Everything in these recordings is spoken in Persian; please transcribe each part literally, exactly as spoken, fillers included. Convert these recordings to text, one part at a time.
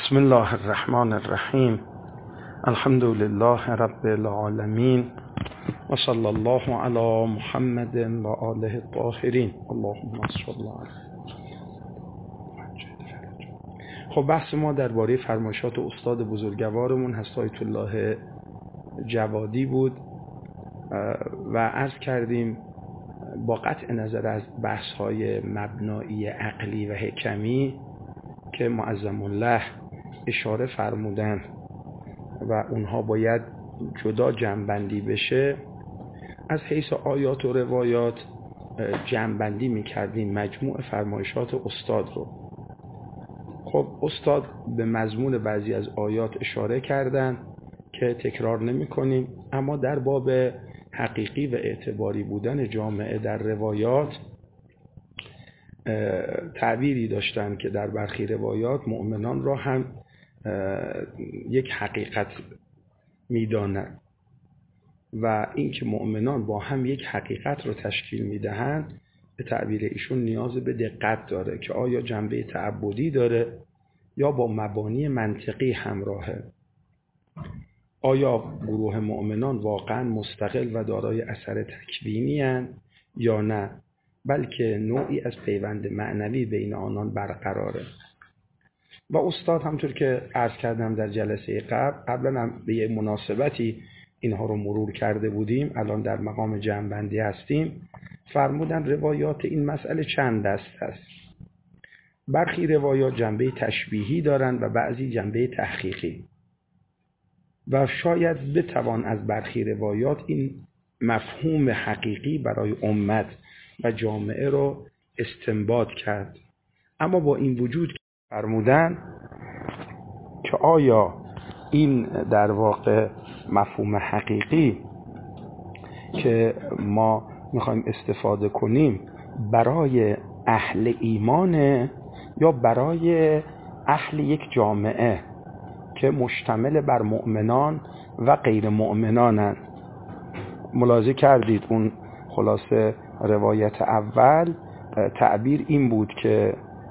بسم الله الرحمن الرحیم. الحمد لله رب العالمین و صلی الله علی محمد و آله الطاهرین. اللهم صل علی. خب بحث ما درباره فرمایشات استاد بزرگوارمون حضرت آیت الله جوادی بود و عرض کردیم با قطع نظر از بحث‌های مبنایی عقلی و حکمی که معظم الله اشاره فرمودن و اونها باید جدا جمع‌بندی بشه، از حیث آیات و روایات جمع‌بندی می‌کردیم مجموع فرمایشات استاد رو. خب استاد به مضمون بعضی از آیات اشاره کردن که تکرار نمی‌کنیم، اما در باب حقیقی و اعتباری بودن جامعه در روایات تعبیری داشتن که در برخی روایات مؤمنان را هم یک حقیقت می‌دانند و اینکه مؤمنان با هم یک حقیقت را تشکیل می‌دهند به تعبیر ایشون نیاز به دقت داره که آیا جنبه تعبدی داره یا با مبانی منطقی همراهه. آیا گروه مؤمنان واقعا مستقل و دارای اثر تکوینی اند یا نه، بلکه نوعی از پیوند معنوی بین آنان برقراره. و استاد همطور که عرض کردم در جلسه قبل قبلا هم به یه مناسبتی اینها رو مرور کرده بودیم، الان در مقام جمع‌بندی هستیم، فرمودن روایات این مسئله چند دست است. برخی روایات جنبه تشبیهی دارند و بعضی جنبه تحقیقی و شاید بتوان از برخی روایات این مفهوم حقیقی برای امت و جامعه رو استنباط کرد. اما با این وجود فرمودن که آیا این در واقع مفهوم حقیقی که ما میخوایم استفاده کنیم برای اهل ایمانه یا برای اهل یک جامعه که مشتمل بر مؤمنان و غیر مؤمنانند. ملاحظه کردید اون خلاصه روایت اول تعبیر این بود که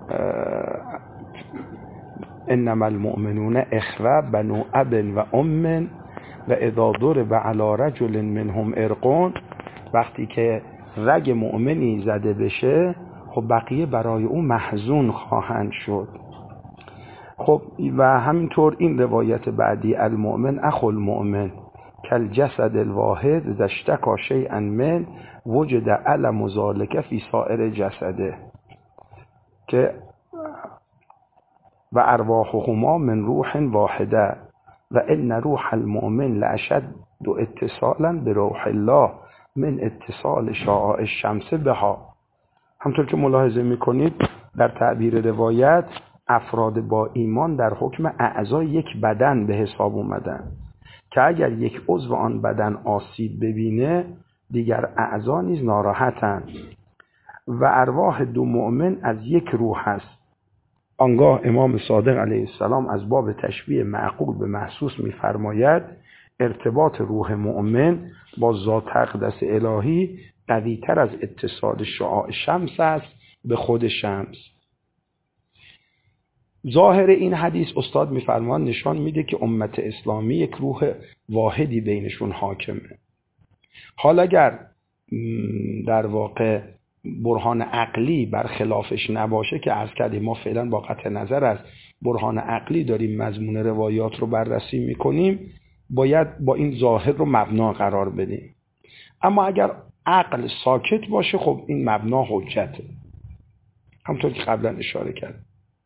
انما المؤمنون اخوه بنو اب و ام و اذا ضرب علی رجل منهم ارق، وقتی که رگ مؤمنی زده بشه خب بقیه برای او محزون خواهند شد. خب و همینطور این روایت بعدی المؤمن اخو المؤمن کالجسد الواحد اذا اشتكى شيئا من وجد الم ذلك في سائر جسده که و ارواحهما من روح واحده و ان روح المؤمن لاشد اتصالا بروح الله من اتصال شعاع الشمس بها. همطور که ملاحظه میکنید در تعبیر روایت افراد با ایمان در حکم اعضای یک بدن به حساب اومدن که اگر یک عضو آن بدن آسیب ببینه دیگر اعضا نیز ناراحتند و ارواح دو مؤمن از یک روح است. آنگاه امام صادق علیه السلام از باب تشبیه معقول به محسوس می‌فرماید ارتباط روح مؤمن با ذات اقدس الهی قوی‌تر از اتصال شعاع شمس است به خود شمس. ظاهر این حدیث استاد می‌فرمان نشان میده که امت اسلامی یک روح واحدی بینشون حاکمه. حالا اگر در واقع برهان عقلی برخلافش نباشه که عرض کردیم ما فعلا با قطع نظر از برهان عقلی داریم مضمون روایات رو بررسی میکنیم، باید با این ظاهر رو مبنا قرار بدیم. اما اگر عقل ساکت باشه خب این مبنا حجته، همطور که قبلا اشاره کرد.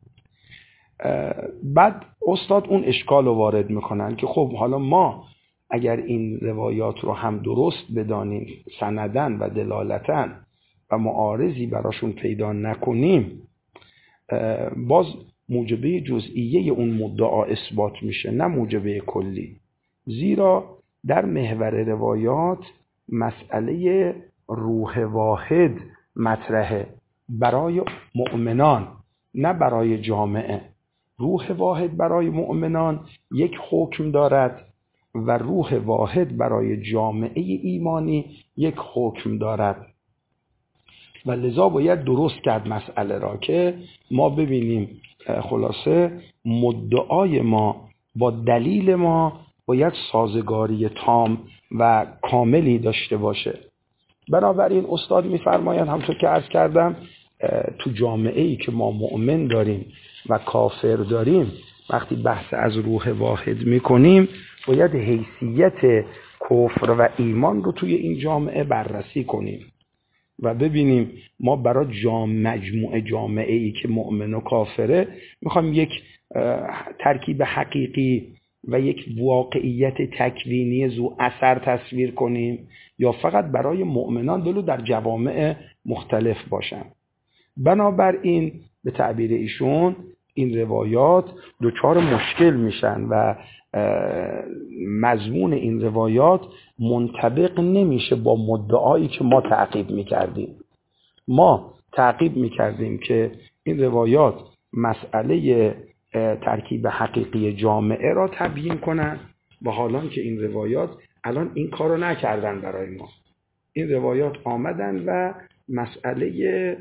بعد استاد اون اشکال رو وارد میکنن که خب حالا ما اگر این روایات رو هم درست بدانیم سندن و دلالتن و معارضی براشون پیدا نکنیم باز موجبه جزئیه اون مدعا اثبات میشه نه موجبه کلی، زیرا در محور روایات مسئله روح واحد مطرحه برای مؤمنان نه برای جامعه. روح واحد برای مؤمنان یک حکم دارد و روح واحد برای جامعه ایمانی یک حکم دارد. و لذا باید درست کرد مسئله را که ما ببینیم خلاصه مدعای ما با دلیل ما باید سازگاری تام و کاملی داشته باشه. بنابراین استاد میفرمایند همونطور که عرض کردم تو جامعه ای که ما مؤمن داریم و کافر داریم وقتی بحث از روح واحد میکنیم باید حیثیت کفر و ایمان رو توی این جامعه بررسی کنیم و ببینیم ما برای جام مجموعه جامعه ای که مؤمن و کافره میخوایم یک ترکیب حقیقی و یک واقعیت تکوینی ذو اثر تصویر کنیم یا فقط برای مؤمنان دلو در جوامع مختلف باشن. بنابراین به تعبیر ایشون این روایات دچار مشکل میشن و مضمون این روایات منطبق نمیشه با مدعایی که ما تعقیب میکردیم. ما تعقیب میکردیم که این روایات مسئله ترکیب حقیقی جامعه را تبیین کنن و حالان که این روایات الان این کارو نکردن برای ما. این روایات آمدن و مسئله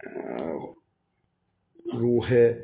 روح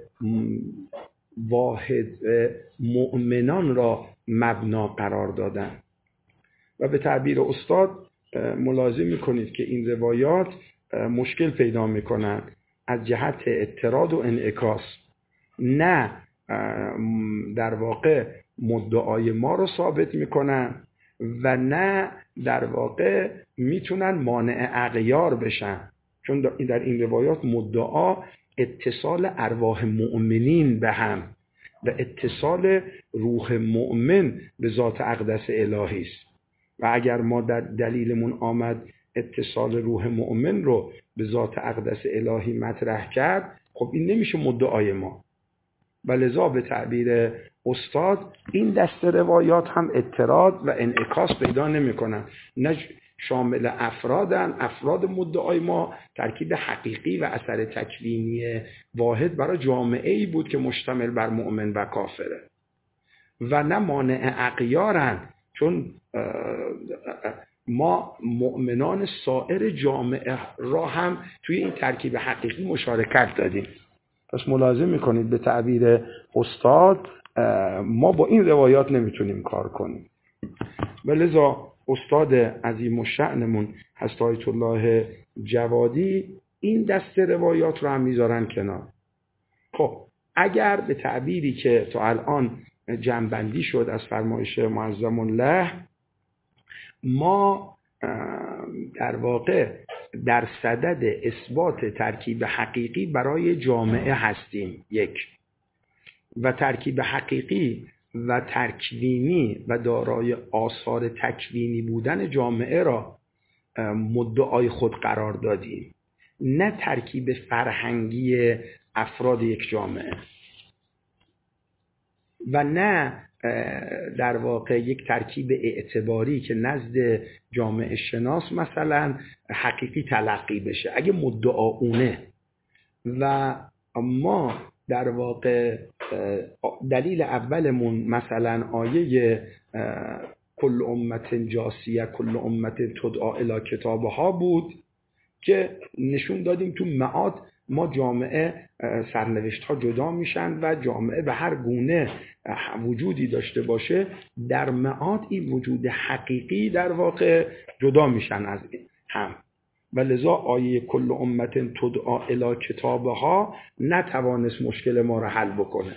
واحد مؤمنان را مبنا قرار دادن و به تعبیر استاد ملاحظه میکنید که این روایات مشکل پیدا میکنن از جهت اضطراد و انعکاس، نه در واقع مدعای ما رو ثابت میکنن و نه در واقع میتونن مانع اغیار بشن، چون در این روایات مدعا اتصال ارواح مؤمنین به هم و اتصال روح مؤمن به ذات اقدس الهی است و اگر ما در دلیلمون آمد اتصال روح مؤمن رو به ذات اقدس الهی مطرح کرد، خب این نمیشه مدعای ما. و لذا به تعبیر استاد این دست روایات هم اضطراد و انعکاس پیدا نمی کنن، نه شامل افرادن افراد مدعای ما ترکیب حقیقی و اثر تکوینی واحد برای جامعه ای بود که مشتمل بر مؤمن و کافره و نه مانع اغیارن، چون ما مؤمنان سایر جامعه را هم توی این ترکیب حقیقی مشارکت دادیم. پس ملاحظه میکنید به تعبیر استاد ما با این روایات نمیتونیم کار کنیم و لذا استاد عظیم الشأنمون حضرت آیت الله جوادی این دست روایات رو هم میذارن کنار. خب اگر به تعبیری که تا الان جمع‌بندی شد از فرمایش معظم الله، ما در واقع در صدد اثبات ترکیب حقیقی برای جامعه هستیم یک، و ترکیب حقیقی و تکوینی و دارای آثار تکوینی بودن جامعه را مدعای خود قرار دادیم، نه ترکیب فرهنگی افراد یک جامعه و نه در واقع یک ترکیب اعتباری که نزد جامعه شناس مثلا حقیقی تلقی بشه اگه مدعا اونه. و ما در واقع دلیل اولمون مثلا آیه کل امت جاسیه کل امت تدعا الی کتابها بود که نشون دادیم تو معاد ما جامعه سرنوشت ها جدا میشن و جامعه به هر گونه وجودی داشته باشه در معاد این وجود حقیقی در واقع جدا میشن از هم و لذا آیه کل امت تدعا الی کتابها نتوانست مشکل ما را حل بکنه.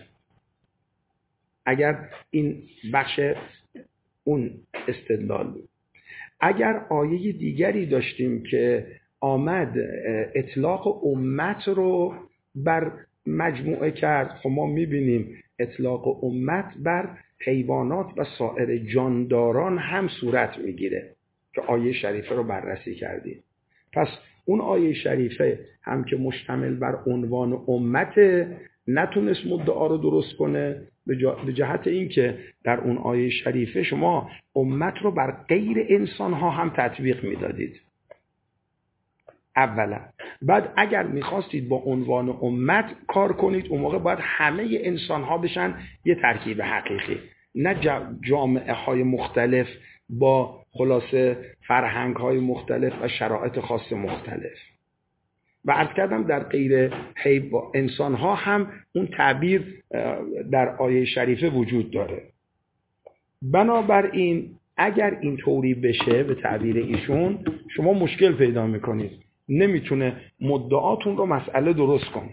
اگر این بخش اون استدلال بود. اگر آیه دیگری داشتیم که آمد اطلاق امت رو بر مجموعه کرد، خب ما میبینیم اطلاق امت بر حیوانات و سایر جانداران هم صورت میگیره که آیه شریفه رو بررسی کردیم. پس اون آیه شریفه هم که مشتمل بر عنوان امت نتونست مدعا رو درست کنه، به جهت این که در اون آیه شریفه شما امت رو بر غیر انسان ها هم تطبیق میدادید اولا. بعد اگر میخواستید با عنوان امت کار کنید اون موقع باید همه انسان ها بشن یه ترکیب حقیقی، نه جامعه های مختلف با خلاصه فرهنگ های مختلف و شرایط خاص مختلف. و عرض کردم در غیر انسان ها هم اون تعبیر در آیه شریفه وجود داره. بنابراین اگر این طوری بشه به تعبیر ایشون، شما مشکل پیدا میکنید، نمیتونه مدعاتون رو مسئله درست کنه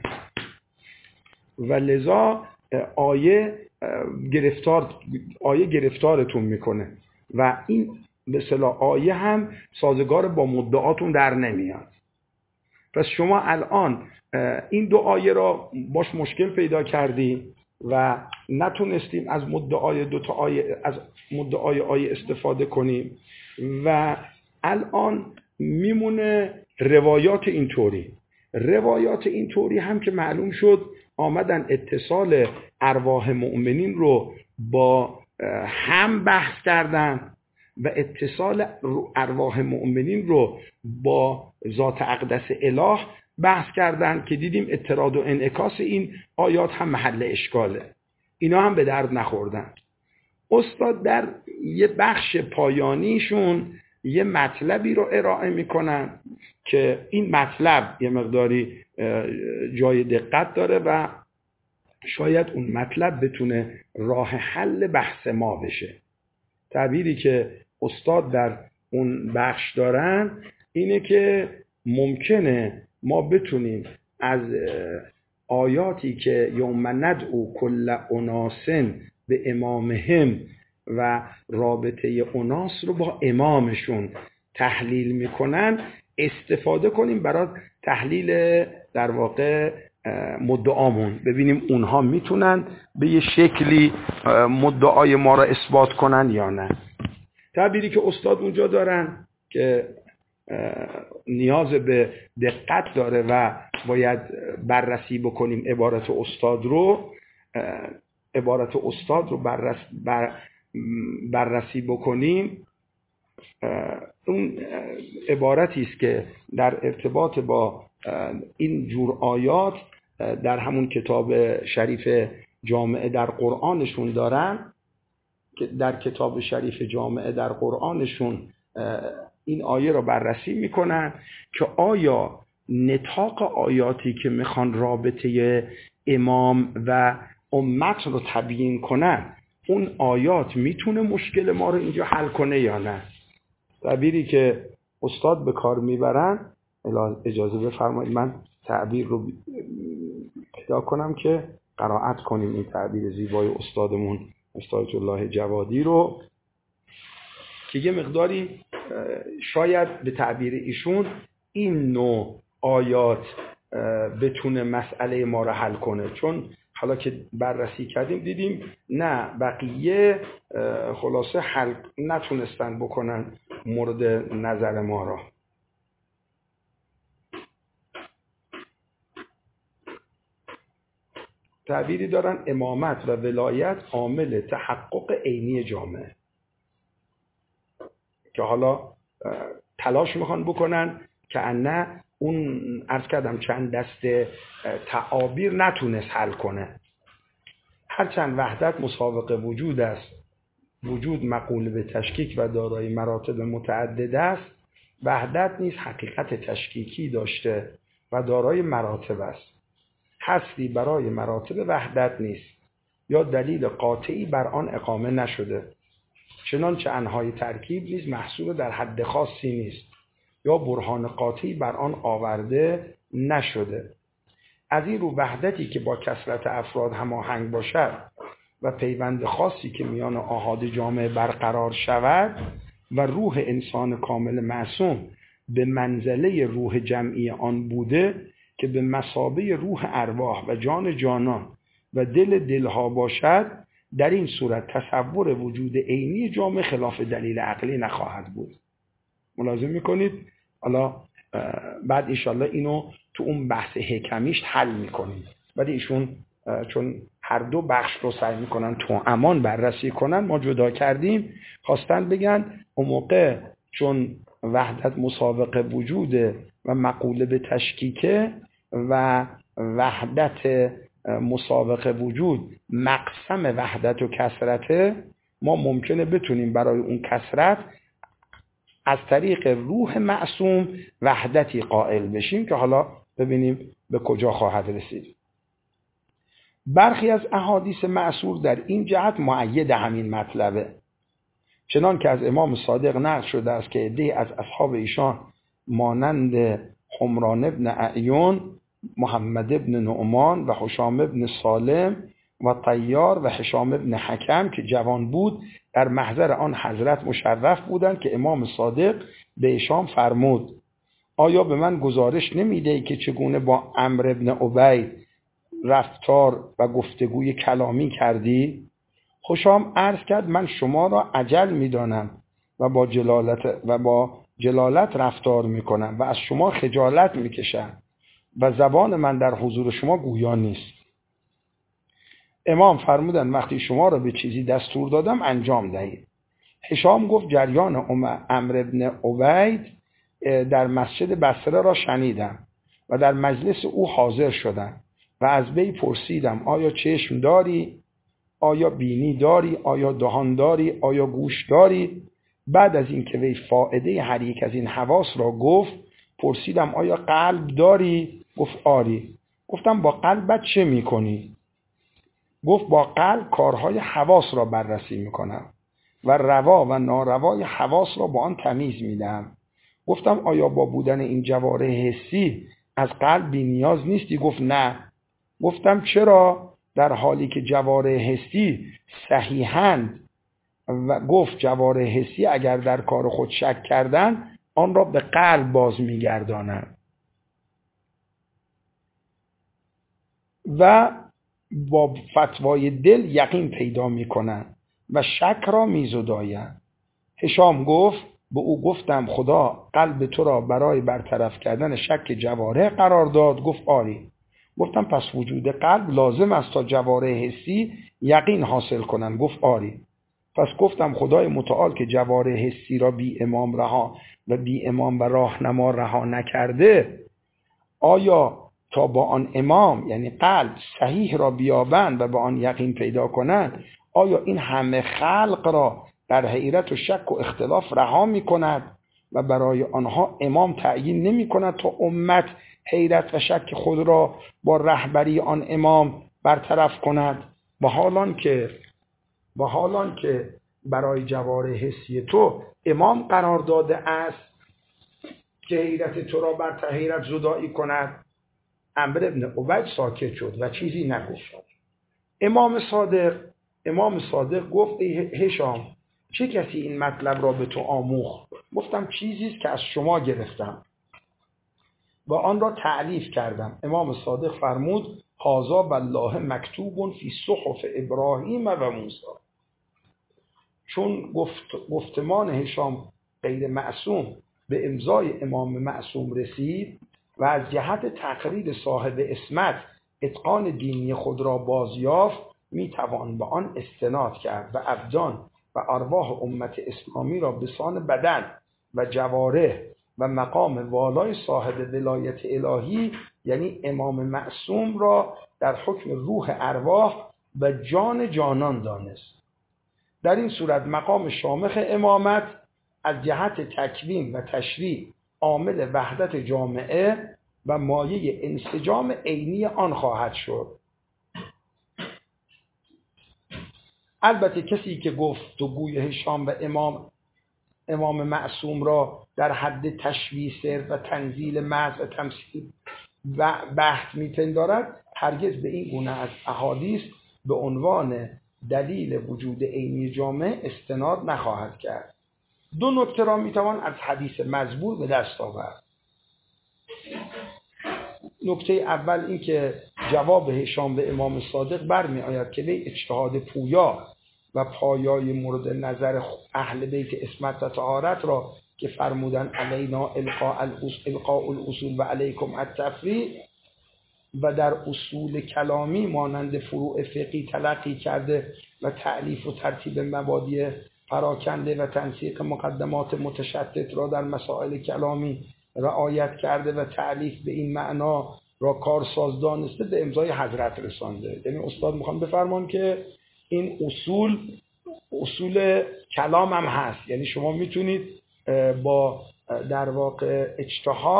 و لذا آیه گرفتار آیه گرفتارتون میکنه و این به اصطلاح آیه هم سازگار با مدعاتون در نمیاد. پس شما الان این دو آیه را باش مشکل پیدا کردی و نتونستیم از مدعای دو تا آیه از مدعای آیه استفاده کنیم و الان میمونه روایات اینطوری. روایات اینطوری هم که معلوم شد آمدن اتصال ارواح مؤمنین رو با هم بحث کردن و اتصال ارواح مؤمنین رو با ذات اقدس اله بحث کردن که دیدیم اطراد و انعکاس این آیات هم محل اشکاله. اینا هم به درد نخوردن. استاد در یه بخش پایانیشون یه مطلبی رو ارائه میکنن که این مطلب یه مقداری جای دقت داره و شاید اون مطلب بتونه راه حل بحث ما بشه. تعبیری که استاد در اون بخش دارن اینه که ممکنه ما بتونیم از آیاتی که یوم ندعو کل اناس به امامهم و رابطه اناس رو با امامشون تحلیل میکنن استفاده کنیم برای تحلیل در واقع مدعامون، ببینیم اونها میتونن به یه شکلی مدعای ما را اثبات کنن یا نه. تعبیری که استاد اونجا دارن که نیاز به دقت داره و باید بررسی بکنیم عبارت استاد رو عبارت استاد رو بررس بر بررسی بکنیم. اون عبارتی است که در ارتباط با این جور آیات در همون کتاب شریف جامعه در قرآنشون دارن، که در کتاب شریف جامعه در قرآنشون این آیه رو بررسی میکنن که آیا نطاق آیاتی که میخوان رابطه امام و امت رو تبیین کنن، اون آیات میتونه مشکل ما رو اینجا حل کنه یا نه. تعبیری که استاد به کار میبرن، اجازه بفرمایید من تعبیر رو پیدا کنم که قرائت کنیم این تعبیر زیبای استادمون استاد الله جوادی رو که یه مقداری شاید به تعبیر ایشون این نوع آیات بتونه مسئله ما رو حل کنه، چون حالا که بررسی کردیم دیدیم نه بقیه خلاصه حل نتونستن بکنن مورد نظر ما را. تعبیری دارن امامت و ولایت عامل تحقق عینی جامعه، که حالا تلاش میخوان بکنن که نه اون عرض کردم چند دسته تعابیر نتونست حل کنه. هرچند وحدت مسابقه وجود است، وجود مقول به تشکیک و دارای مراتب متعدد است، وحدت نیز حقیقت تشکیکی داشته و دارای مراتب است. هستی برای مراتب وحدت نیست یا دلیل قاطعی بر آن اقامه نشده، چنانچه انهای ترکیب نیز محصول در حد خاصی نیست یا برهان قاطعی بر آن آورده نشده. از این رو وحدتی که با کثرت افراد هماهنگ باشد و پیوند خاصی که میان آحاد جامعه برقرار شود و روح انسان کامل معصوم به منزله روح جمعی آن بوده که به مثابه روح ارواح و جان جانان و دل دلها باشد، در این صورت تصور وجود عینی جامعه خلاف دلیل عقلی نخواهد بود. ملاحظه میکنید؟ حالا بعد انشالله اینو تو اون بحث حکمیش حل میکنیم. بعد ایشون چون هر دو بخش رو سعی میکنن تو امان بررسی کنن، ما جدا کردیم، خواستن بگن اون موقع چون وحدت مسابقه وجوده و مقوله به تشکیکه و وحدت مسابقه وجود مقسم وحدت و کثرته، ما ممکنه بتونیم برای اون کثرت از طریق روح معصوم وحدتی قائل بشیم که حالا ببینیم به کجا خواهد رسید. برخی از احادیث مأثور در این جهت مؤید همین مطلبه، چنان که از امام صادق نقل شده است که عده‌ای از اصحاب ایشان مانند حمران ابن اعیون، محمد ابن نعمان و هشام ابن سالم و طیار و هشام ابن حکم که جوان بود در محضر آن حضرت مشرف بودند که امام صادق به ایشان فرمود آیا به من گزارش نمیده که چگونه با عمرو ابن عبید رفتار و گفتگوی کلامی کردی؟ هشام عرض کرد من شما را اجل میدانم و با جلالت و با جلالت رفتار میکنم و از شما خجالت میکشم و زبان من در حضور شما گویا نیست. امام فرمودند وقتی شما را به چیزی دستور دادم انجام دهید. هشام گفت جریان عمرو ابن عبید در مسجد بصره را شنیدم و در مجلس او حاضر شدم و از وی پرسیدم آیا چشم داری؟ آیا بینی داری؟ آیا دهان داری؟ آیا گوش داری؟ بعد از این که وی فائده هر یک از این حواس را گفت پرسیدم آیا قلب داری؟ گفت آری. گفتم با قلبت چه میکنی؟ گفت با قلب کارهای حواس را بررسی میکنم و روا و ناروای حواس را با آن تمیز میدم. گفتم آیا با بودن این جوارح حسی از قلب بی نیاز نیستی؟ گفت نه. گفتم چرا؟ در حالی که جوارح حسی صحیحند. و گفت جوارح حسی اگر در کار خود شک کردن آن را به قلب باز میگردانند و با فتوای دل یقین پیدا میکنند و شک را میزدایند. هشام گفت به او گفتم خدا قلب تو را برای برطرف کردن شک جوارح قرار داد؟ گفت آری. گفتم پس وجود قلب لازم است تا جوارح حسی یقین حاصل کنند؟ گفت آری. پس گفتم خدای متعال که جوارح حسی را بی امام رها و بی امام و راهنما رها نکرده، آیا تا با آن امام یعنی قلب صحیح را بیابند و با آن یقین پیدا کنند، آیا این همه خلق را در حیرت و شک و اختلاف رها می کند و برای آنها امام تعیین نمی کند تا امت حیرت و شک خود را با رهبری آن امام برطرف کند؟ با حالان که با حالان که برای جوارح حسی تو امام قرار داده است که حیرت تو را بر حیرت زدایی کند. عمرو ابن عبید ساکت شد و چیزی نگفت. امام صادق امام صادق گفت ای هشام چه کسی این مطلب را به تو آموخت؟ گفتم چیزی است که از شما گرفتم و آن را تعلیف کردم. امام صادق فرمود هذا بالله مکتوب فی صحف ابراهیم و موسی. چون گفت گفتمان هشام غیر معصوم به امضای امام معصوم رسید و از جهت تقریر صاحب عصمت اتقان دینی خود را بازیافت، می توان به آن استناد کرد و ابدان و ارواح امت اسلامی را به سان بدن و جوارح و مقام والای صاحب ولایت الهی یعنی امام معصوم را در حکم روح ارواح و جان جانان دانست. در این صورت مقام شامخ امامت از جهت تکوین و تشریع عامل وحدت جامعه و مایه انسجام عینی آن خواهد شد. البته کسی که گفت و گوی هشام و امام امام معصوم را در حد تشبیه سر و تنزیل محض و تمثیل و بحث می‌پندارد هرگز به این گونه از احادیث به عنوان دلیل وجود عینی جامعه استناد نخواهد کرد. دو نکته را میتوان از حدیث مزبور به دست آورد. نکته اول این که جواب هشام به امام صادق برمی آید که وی اجتهاد پویا و پایای مورد نظر اهل بیت عصمت و طهارت را که فرمودن علینا القاء الاصول و علیکم التفریع و در اصول کلامی مانند فروع فقهی تلقی کرده و تعلیف و ترتیب مبادی پراکنده و تنسیق مقدمات متشتت را در مسائل کلامی رعایت کرده و تعلیف به این معنا را کارساز دانسته به امضای حضرت رسانده. یعنی استاد میخوان بفرمان که این اصول اصول کلام هم هست، یعنی شما میتونید با در واقع اجتهاد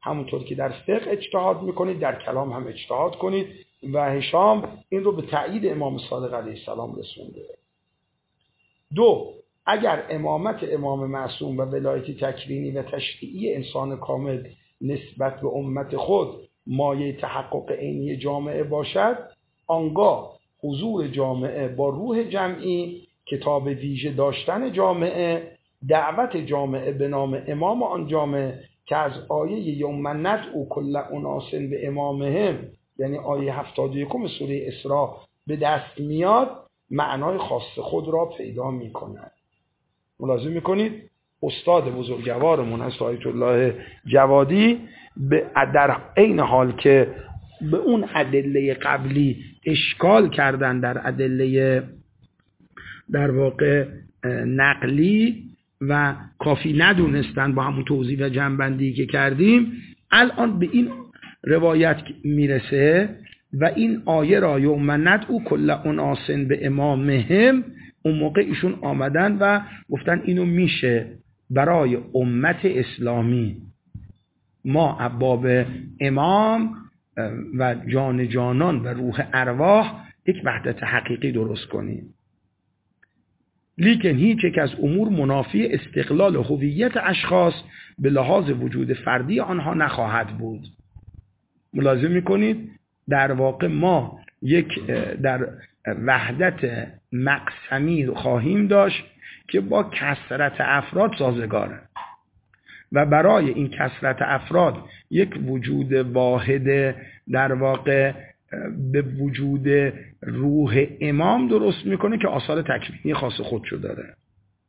همونطور که در فقه اجتهاد میکنید در کلام هم اجتهاد کنید و هشام این رو به تأیید امام صادق علیه السلام رسونده. دو، اگر امامت امام معصوم و ولایت تکوینی و تشریعی انسان کامل نسبت به امت خود مایه تحقق عینی جامعه باشد، آنگاه حضور جامعه با روح جمعی، کتاب ویژه داشتن جامعه، دعوت جامعه به نام امام آن جامعه که از آیه یوم ندعو کل اناس به امامهم، یعنی آیه هفتاد و یک سوره اسراء به دست میاد، معنای خاص خود را پیدا می کند. ملاحظه می کنید استاد بزرگوارمون هست آیت الله جوادی در عین حال که به اون ادله قبلی اشکال کردن در ادله در واقع نقلی و کافی ندونستن با همون توضیح و جنبندی که کردیم، الان به این روایت میرسه و این آیه را یوم ندعو کل اناس به امامهم، اون موقع ایشون آمدن و گفتن اینو میشه برای امت اسلامی ما ابواب امام و جان جانان و روح ارواح یک وحدت حقیقی درست کنیم. لیکن هیچ یک از امور منافی استقلال هویت اشخاص به لحاظ وجود فردی آنها نخواهد بود. ملاحظه میکنید در واقع ما یک در وحدت مقسمی خواهیم داشت که با کثرت افراد سازگاره و برای این کثرت افراد یک وجود واحد در واقع به وجود روح امام درست میکنه که آثار تکوینی خاص خودشو داره.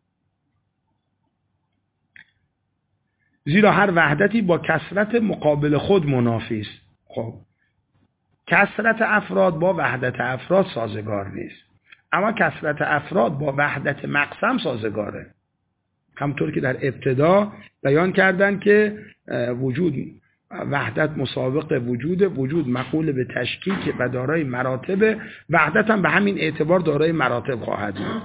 زیرا هر وحدتی با کثرت مقابل خود منافی است. خب کثرت افراد با وحدت افراد سازگار نیست، اما کثرت افراد با وحدت مقسم سازگاره. همطور که در ابتدا بیان کردن که وجود وحدت مسابق وجود، وجود مقول به تشکیک و دارای مراتب، وحدت هم به همین اعتبار دارای مراتب خواهد بود.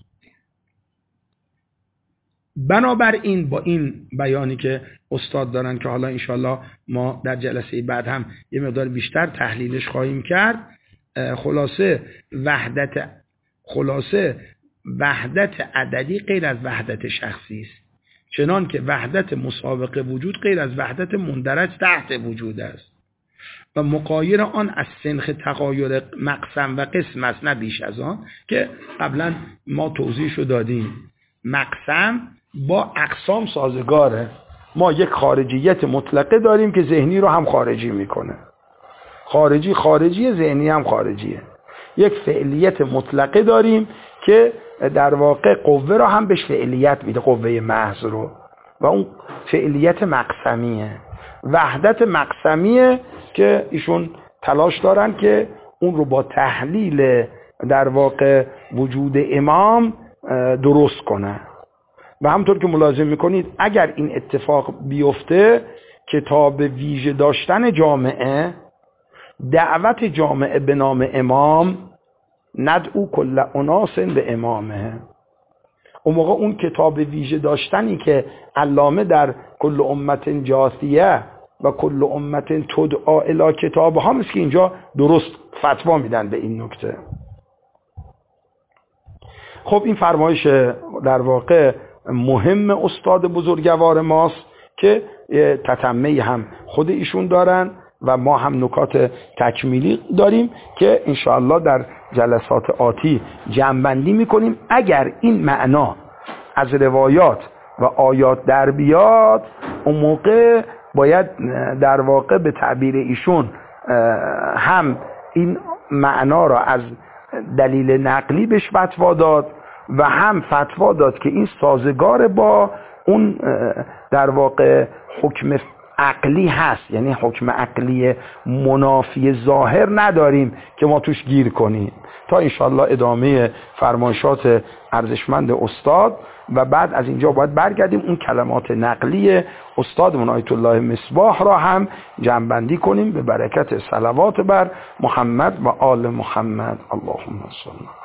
بنابراین با این بیانی که استاد دارن که حالا انشالله ما در جلسه بعد هم یه مقدار بیشتر تحلیلش خواهیم کرد، خلاصه وحدت خلاصه وحدت عددی غیر از وحدت شخصی است، چنان که وحدت مسابق وجود غیر از وحدت مندرج تحت وجود است و مقایر آن از سنخ تغایر مقسم و قسم است، نه بیش از آن، که قبلا ما توضیحشو دادیم. مقسم با اقسام سازگاره. ما یک خارجیت مطلقه داریم که ذهنی رو هم خارجی میکنه، خارجی خارجی، ذهنی هم خارجیه. یک فعلیت مطلقه داریم که در واقع قوه رو هم بهش فعلیت میده، قوه محض رو، و اون فعلیت مقسمیه. وحدت مقسمیه که ایشون تلاش دارن که اون رو با تحلیل در واقع وجود امام درست کنن. و همطور که ملاحظه میکنید اگر این اتفاق بیفته، کتاب ویژه داشتن جامعه، دعوت جامعه به نام امام، ندعو کل اناس به امامه، اون موقع اون کتاب ویژه داشتنی که علامه در کل امت جاثیه و کل امت تدعا الی کتاب ها مثل که اینجا درست فتوا میدن به این نکته. خب این فرمایش در واقع مهم استاد بزرگوار ماست که تتمه هم خود ایشون دارن و ما هم نکات تکمیلی داریم که انشاءالله در جلسات آتی جمع‌بندی میکنیم. اگر این معنا از روایات و آیات در بیاد، اون موقع باید در واقع به تعبیر ایشون هم این معنا را از دلیل نقلی بهش فتوا داد و هم فتوا داد که این سازگار با اون در واقع حکم عقلی هست، یعنی حکم عقلی منافی ظاهر نداریم که ما توش گیر کنیم. تا انشالله ادامه فرمایشات ارزشمند استاد و بعد از اینجا باید برگردیم اون کلمات نقلی استادمون آیت الله مصباح را هم جمع‌بندی کنیم به برکت صلوات بر محمد و آل محمد. اللهم صل